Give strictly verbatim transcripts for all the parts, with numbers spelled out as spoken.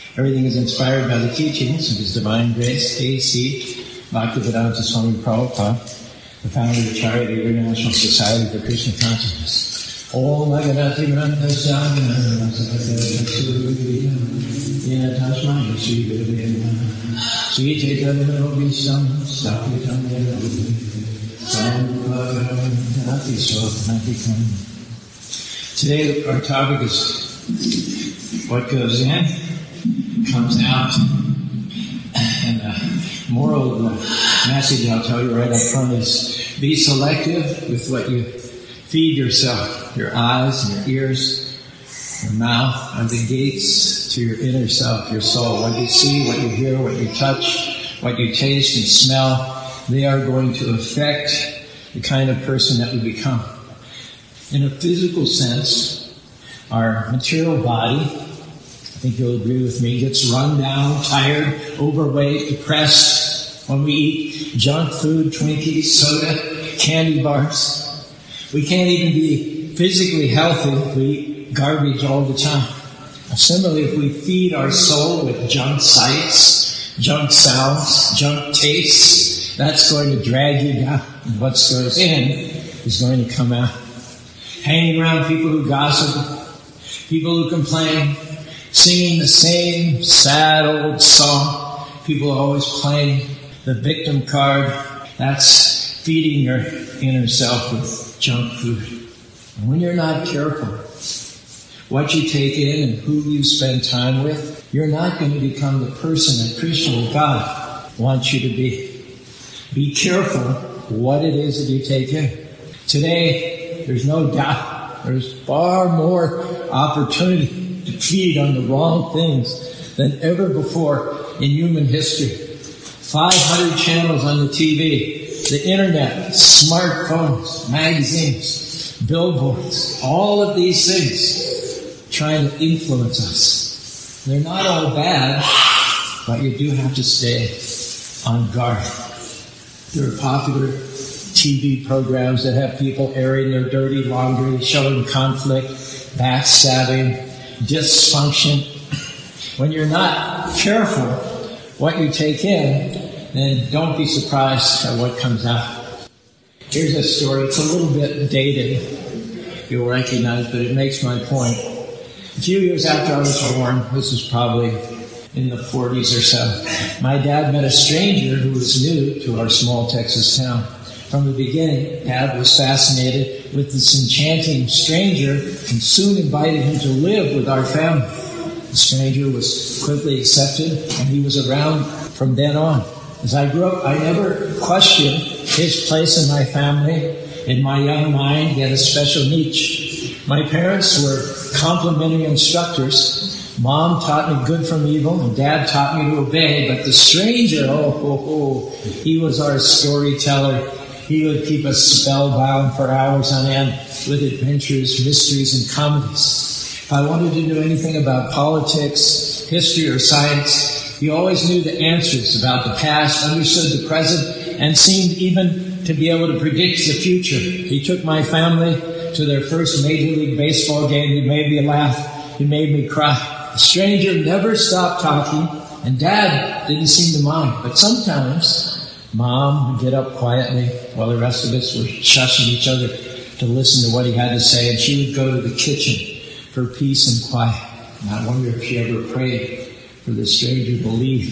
Everything is inspired by the teachings of His Divine Grace, A C Bhaktivedanta Swami Prabhupada, the founder of the Charity International Society for Krishna Consciousness. Om Bhagavate Vrantasya Yena Tasmai Shri Gurave Namaha Sri Chaitanya Visam Sakitam Sampagati Swapantikam. Today our topic is what goes in comes out, and the moral of the message I'll tell you right up front is be selective with what you feed yourself, your eyes and your ears, your mouth are the gates to your inner self, your soul. What you see, what you hear, what you touch, what you taste and smell, they are going to affect the kind of person that we become. In a physical sense, our material body, I think you'll agree with me, gets run down, tired, overweight, depressed when we eat junk food, Twinkies, soda, candy bars. We can't even be physically healthy if we eat garbage all the time. Similarly, if we feed our soul with junk sights, junk sounds, junk tastes, that's going to drag you down. And what goes in is going to come out. Hanging around people who gossip, people who complain, singing the same sad old song. People are always playing the victim card. That's feeding your inner self with junk food. And when you're not careful what you take in and who you spend time with, you're not going to become the person that Krishna and God wants you to be. Be careful what it is that you take in. Today, there's no doubt there's far more opportunity to feed on the wrong things than ever before in human history. five hundred channels on the T V, the internet, smartphones, magazines, billboards, all of these things trying to influence us. They're not all bad, but you do have to stay on guard. There are popular T V programs that have people airing their dirty laundry, showing conflict, backstabbing, dysfunction. When you're not careful what you take in, then don't be surprised at what comes out. Here's a story. It's a little bit dated, you'll recognize, but it makes my point. A few years after I was born, this is probably in the forties or so, my dad met a stranger who was new to our small Texas town. From the beginning, Dad was fascinated with this enchanting stranger and soon invited him to live with our family. The stranger was quickly accepted, and he was around from then on. As I grew up, I never questioned his place in my family. In my young mind, he had a special niche. My parents were complimentary instructors. Mom taught me good from evil, and Dad taught me to obey. But the stranger, oh, oh, oh, he was our storyteller. He would keep us spellbound for hours on end with adventures, mysteries, and comedies. If I wanted to know anything about politics, history, or science, he always knew the answers about the past, understood the present, and seemed even to be able to predict the future. He took my family to their first Major League Baseball game. He made me laugh. He made me cry. The stranger never stopped talking, and Dad didn't seem to mind. But sometimes Mom would get up quietly while the rest of us were shushing each other to listen to what he had to say, and she would go to the kitchen for peace and quiet. And I wonder if she ever prayed for the stranger to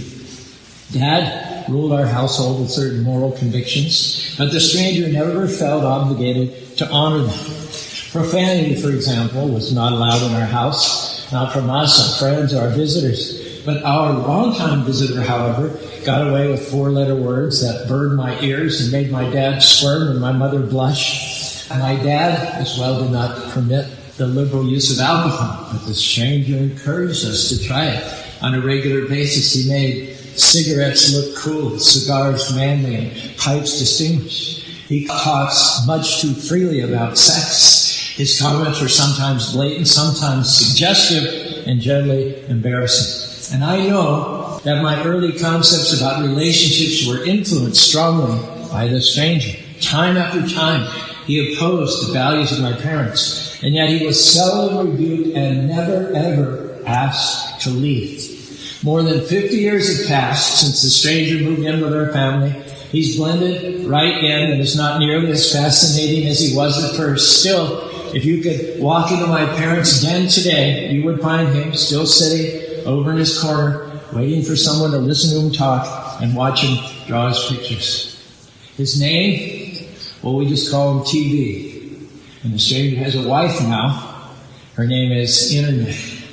leave. Dad ruled our household with certain moral convictions, but the stranger never felt obligated to honor them. Profanity, for example, was not allowed in our house, not from us, our friends, or our visitors. But our longtime visitor, however, got away with four-letter words that burned my ears and made my dad squirm and my mother blush. My dad, as well, did not permit the liberal use of alcohol, but the stranger encouraged us to try it on a regular basis. He made cigarettes look cool, cigars manly, and pipes distinguished. He talks much too freely about sex. His comments were sometimes blatant, sometimes suggestive, and generally embarrassing. And I know that my early concepts about relationships were influenced strongly by the stranger. Time after time, he opposed the values of my parents, and yet he was seldom rebuked and never, ever asked to leave. More than fifty years have passed since the stranger moved in with our family. He's blended right in and is not nearly as fascinating as he was at first. Still, if you could walk into my parents' den today, you would find him still sitting over in his corner, waiting for someone to listen to him talk and watch him draw his pictures. His name, well, we just call him T V. And the stranger has a wife now. Her name is Internet.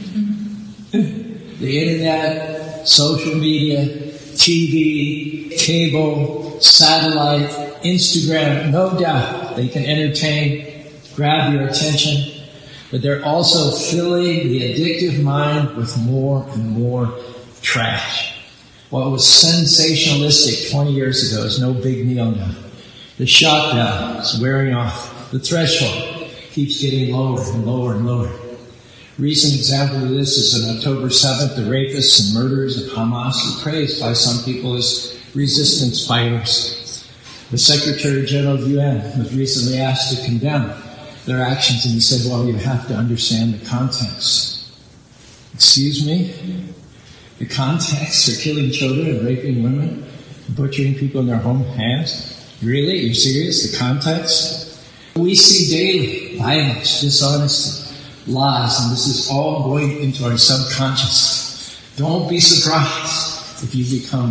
The Internet, social media, T V, cable, satellite, Instagram, no doubt they can entertain, grab your attention, but they're also filling the addictive mind with more and more trash. What was sensationalistic twenty years ago is no big deal now. The shot value is wearing off. The threshold keeps getting lower and lower and lower. Recent example of this is on October seventh, the rapists and murderers of Hamas were praised by some people as resistance fighters. The Secretary General of the U N was recently asked to condemn their actions, and he said, well, you have to understand the context. Excuse me? The context? They're killing children and raping women, butchering people in their home hands? Really? You're serious? The context? We see daily violence, dishonesty, lies, and this is all going into our subconscious. Don't be surprised if you become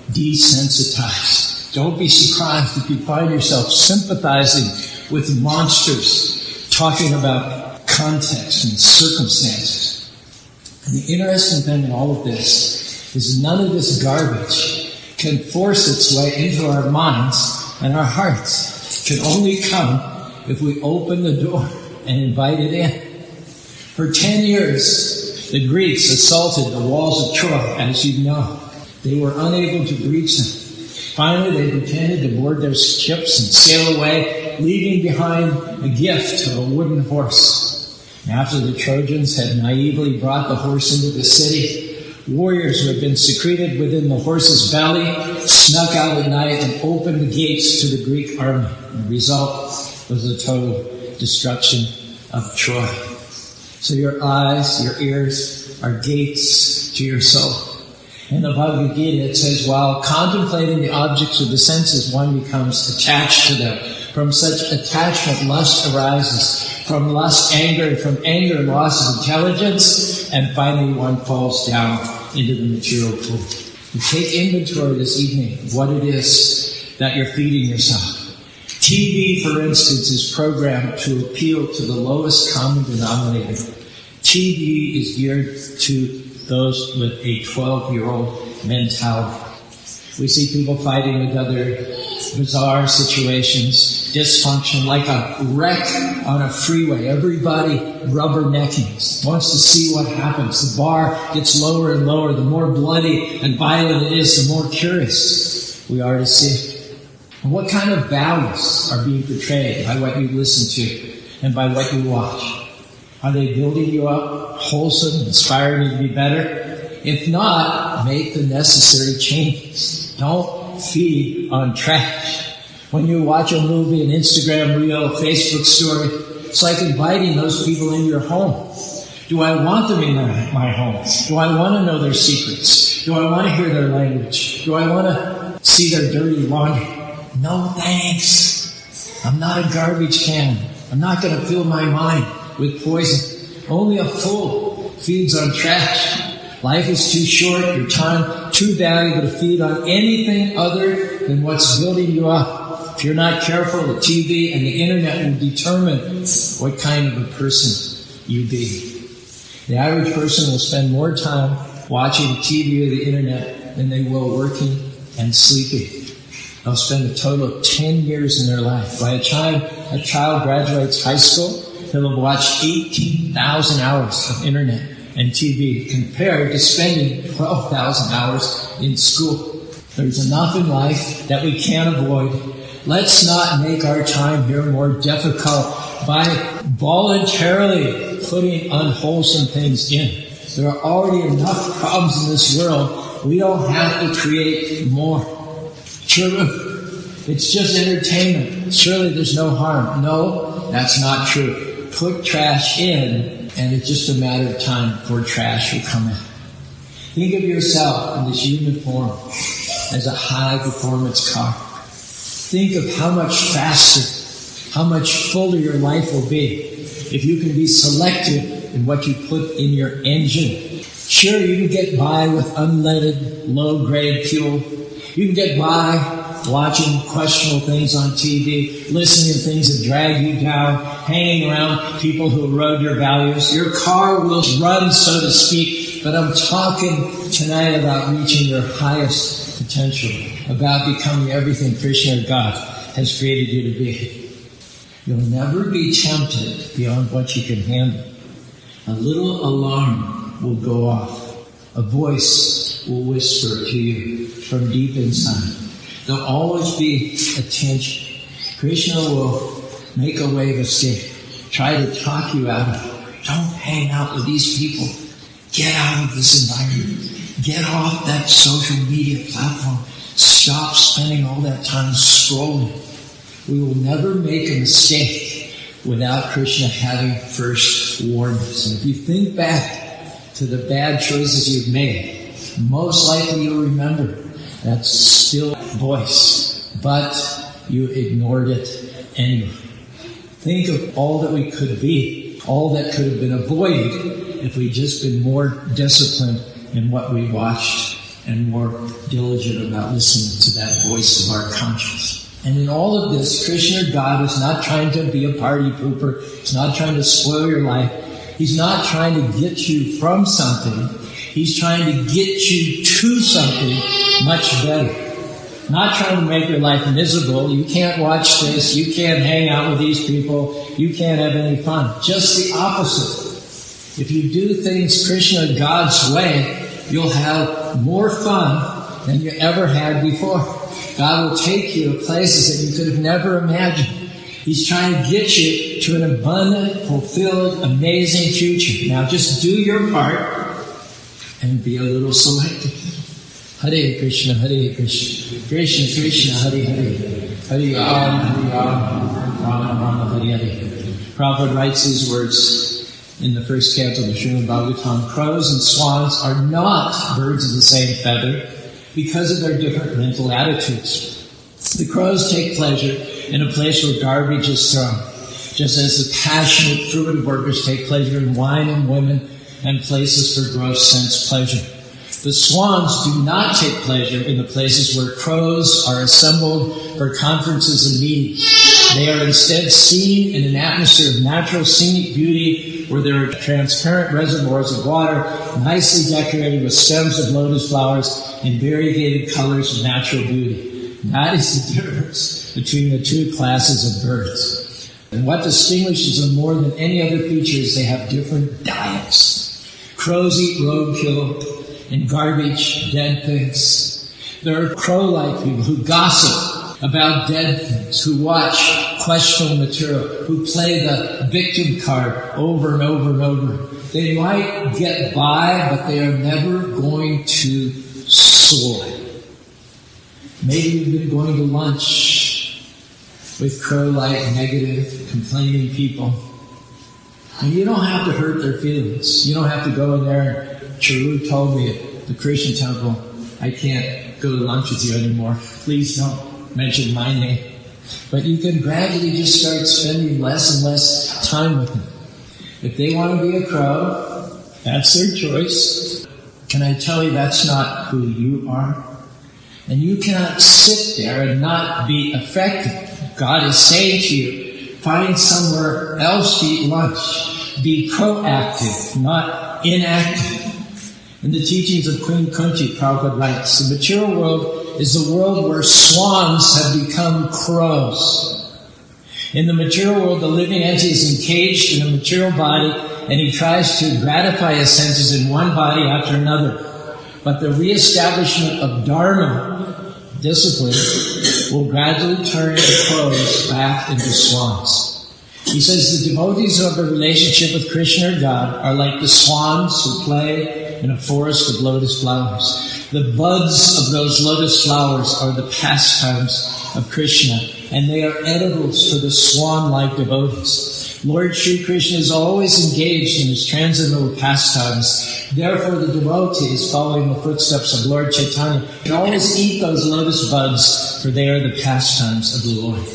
desensitized. Don't be surprised if you find yourself sympathizing with monsters, talking about context and circumstances. And the interesting thing in all of this is none of this garbage can force its way into our minds and our hearts. It can only come if we open the door and invite it in. For ten years, the Greeks assaulted the walls of Troy, as you know. They were unable to breach them. Finally, they pretended to board their ships and sail away, leaving behind a gift of a wooden horse. After the Trojans had naively brought the horse into the city, warriors who had been secreted within the horse's belly snuck out at night and opened the gates to the Greek army. And the result was the total destruction of Troy. So your eyes, your ears are gates to your soul. In the Bhagavad Gita, it says, while contemplating the objects of the senses, one becomes attached to them. From such attachment, lust arises. From lust, anger, and from anger, loss of intelligence. And finally, one falls down into the material pool. You take inventory this evening of what it is that you're feeding yourself. T V, for instance, is programmed to appeal to the lowest common denominator. T V is geared to those with a twelve-year-old mentality. We see people fighting with other bizarre situations, dysfunction, like a wreck on a freeway. Everybody rubbernecking, wants to see what happens. The bar gets lower and lower. The more bloody and violent it is, the more curious we are to see. And what kind of values are being portrayed by what you listen to and by what you watch? Are they building you up, wholesome, inspiring you to be better? If not, make the necessary changes. Don't feed on trash. When you watch a movie, an Instagram reel, a Facebook story, it's like inviting those people into your home. Do I want them in my, my home? Do I want to know their secrets? Do I want to hear their language? Do I want to see their dirty laundry? No thanks. I'm not a garbage can. I'm not going to fill my mind with poison. Only a fool feeds on trash. Life is too short, your time too valuable to feed on anything other than what's building you up. If you're not careful, the T V and the internet will determine what kind of a person you be. The average person will spend more time watching T V or the internet than they will working and sleeping. They'll spend a total of ten years in their life. By the time a child graduates high school, he'll have watched eighteen thousand hours of internet and T V compared to spending twelve thousand hours in school. There's enough in life that we can't avoid. Let's not make our time here more difficult by voluntarily putting unwholesome things in. There are already enough problems in this world. We don't have to create more. True. It's just entertainment. Surely there's no harm. No, that's not true. Put trash in, and it's just a matter of time before trash will come in. Think of yourself in this human form as a high-performance car. Think of how much faster, how much fuller your life will be if you can be selective in what you put in your engine. Sure, you can get by with unleaded, low-grade fuel. You can get by watching questionable things on T V, listening to things that drag you down, hanging around people who erode your values. Your car will run, so to speak, but I'm talking tonight about reaching your highest potential, about becoming everything Krishna or God has created you to be. You'll never be tempted beyond what you can handle. A little alarm will go off. A voice will whisper to you from deep inside. There'll always be a tension. Krishna will make a way of escape. Try to talk you out of it. Don't hang out with these people. Get out of this environment. Get off that social media platform. Stop spending all that time scrolling. We will never make a mistake without Krishna having first warned us. And if you think back to the bad choices you've made, most likely you'll remember that still voice, but you ignored it anyway. Think of all that we could be, all that could have been avoided if we'd just been more disciplined in what we watched and more diligent about listening to that voice of our conscience. And in all of this, Krishna, God, is not trying to be a party pooper. He's not trying to spoil your life. He's not trying to get you from something. He's trying to get you to something much better. Not trying to make your life miserable. You can't watch this. You can't hang out with these people. You can't have any fun. Just the opposite. If you do things Krishna, God's way, you'll have more fun than you ever had before. God will take you to places that you could have never imagined. He's trying to get you to an abundant, fulfilled, amazing future. Now just do your part and be a little selective. Hare Krishna, Hare Krishna, Krishna Krishna, Hare Hare, Hare Ram, Hare Ram, Rama Rama, Hare Hare. Prabhupada writes these words in the first canto of the Srimad Bhagavatam. Crows and swans are not birds of the same feather because of their different mental attitudes. The crows take pleasure in a place where garbage is thrown, just as the passionate fruitive workers take pleasure in wine and women and places for gross sense pleasure. The swans do not take pleasure in the places where crows are assembled for conferences and meetings. They are instead seen in an atmosphere of natural scenic beauty where there are transparent reservoirs of water, nicely decorated with stems of lotus flowers and variegated colors of natural beauty. That is the difference between the two classes of birds. And what distinguishes them more than any other feature is they have different diets. Crows eat roadkill and garbage, dead things. There are crow-like people who gossip about dead things, who watch questionable material, who play the victim card over and over and over. They might get by, but they are never going to soar. Maybe you've been going to lunch with crow-like, negative, complaining people. And you don't have to hurt their feelings. You don't have to go in there and Charu told me at the Krishna temple, I can't go to lunch with you anymore. Please don't mention my name. But you can gradually just start spending less and less time with them. If they want to be a crow, that's their choice. Can I tell you that's not who you are? And you cannot sit there and not be affected. God is saying to you, find somewhere else to eat lunch. Be proactive, not inactive. In the teachings of Queen Kunti, Prabhupada writes, the material world is the world where swans have become crows. In the material world, the living entity is encaged in a material body, and he tries to gratify his senses in one body after another. But the reestablishment of Dharma, discipline, will gradually turn the crows back into swans. He says the devotees of a relationship with Krishna or God are like the swans who play in a forest of lotus flowers. The buds of those lotus flowers are the pastimes of Krishna, and they are edibles for the swan-like devotees. Lord Sri Krishna is always engaged in his transcendental pastimes. Therefore, the devotees, following the footsteps of Lord Chaitanya, can always eat those lotus buds, for they are the pastimes of the Lord.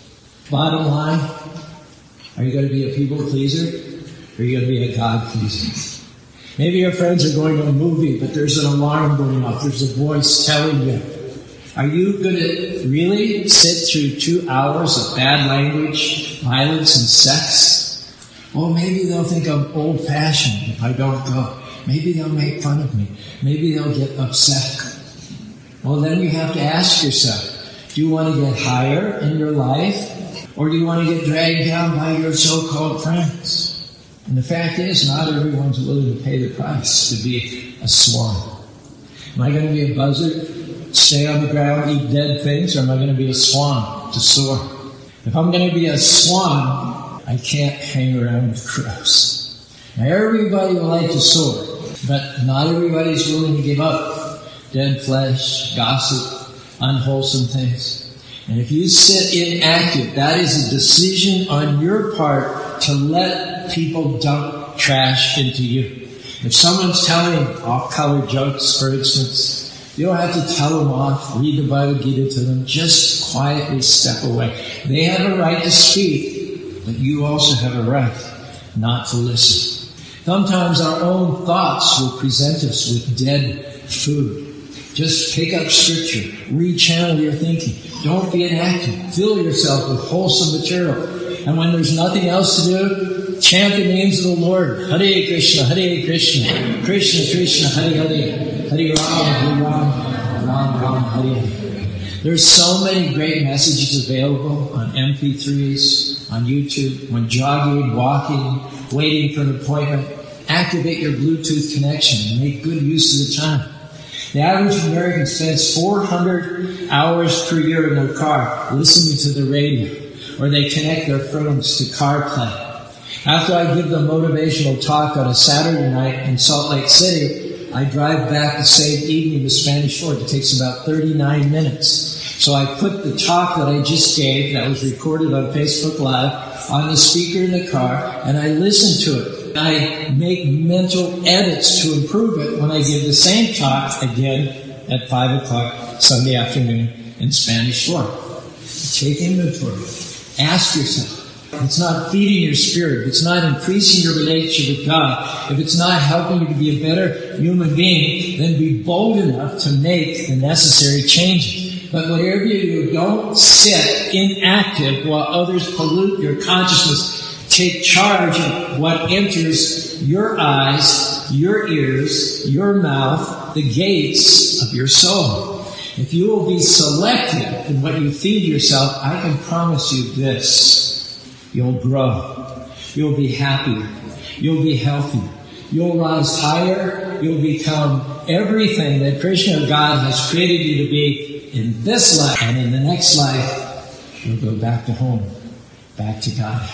Bottom line, are you going to be a people pleaser, or are you going to be a God pleaser? Maybe your friends are going to a movie, but there's an alarm going off. There's a voice telling you. Are you going to really sit through two hours of bad language, violence, and sex? Well, maybe they'll think I'm old-fashioned if I don't go. Maybe they'll make fun of me. Maybe they'll get upset. Well, then you have to ask yourself, do you want to get higher in your life, or do you want to get dragged down by your so-called friends? And the fact is, not everyone's willing to pay the price to be a swan. Am I going to be a buzzard? Stay on the ground, eat dead things, or am I going to be a swan to soar? If I'm going to be a swan, I can't hang around with crows. Now, everybody will like to soar, but not everybody's willing to give up dead flesh, gossip, unwholesome things. And if you sit inactive, that is a decision on your part to let people dump trash into you. If someone's telling off-color jokes, for instance, you don't have to tell them off, read the Bhagavad Gita to them. Just quietly step away. They have a right to speak, but you also have a right not to listen. Sometimes our own thoughts will present us with dead food. Just pick up scripture, rechannel your thinking. Don't be inactive. Fill yourself with wholesome material. And when there's nothing else to do, chant the names of the Lord. Hare Krishna, Hare Krishna, Krishna Krishna, Hare Hare. Hare Ram, Hare Ram, Ram Ram, Hare Hare. There's so many great messages available on M P threes, on YouTube, when jogging, walking, waiting for an appointment. Activate your Bluetooth connection and make good use of the time. The average American spends four hundred hours per year in their car listening to the radio, or they connect their phones to CarPlay. After I give the motivational talk on a Saturday night in Salt Lake City, I drive back the same evening to Spanish Fork. It takes about thirty-nine minutes. So I put the talk that I just gave, that was recorded on Facebook Live, on the speaker in the car, and I listen to it. I make mental edits to improve it when I give the same talk again at five o'clock Sunday afternoon in Spanish Fork. Take inventory. Ask yourself. If it's not feeding your spirit, if it's not increasing your relationship with God, if it's not helping you to be a better human being, then be bold enough to make the necessary changes. But whatever you do, don't sit inactive while others pollute your consciousness. Take charge of what enters your eyes, your ears, your mouth, the gates of your soul. If you will be selective in what you feed yourself, I can promise you this. You'll grow. You'll be happier. You'll be healthier. You'll rise higher. You'll become everything that Krishna, God, has created you to be in this life. And in the next life, you'll go back to home, back to God.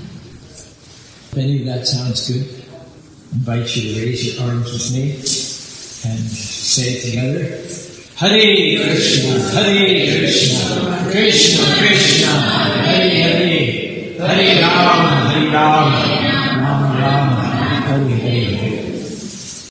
If any of that sounds good, I invite you to raise your arms with me and say it together. Hare Krishna, Hare Krishna, Krishna Krishna, Hare Hare, Hare Rama, Hare Rama, Rama Rama, Hare Hare.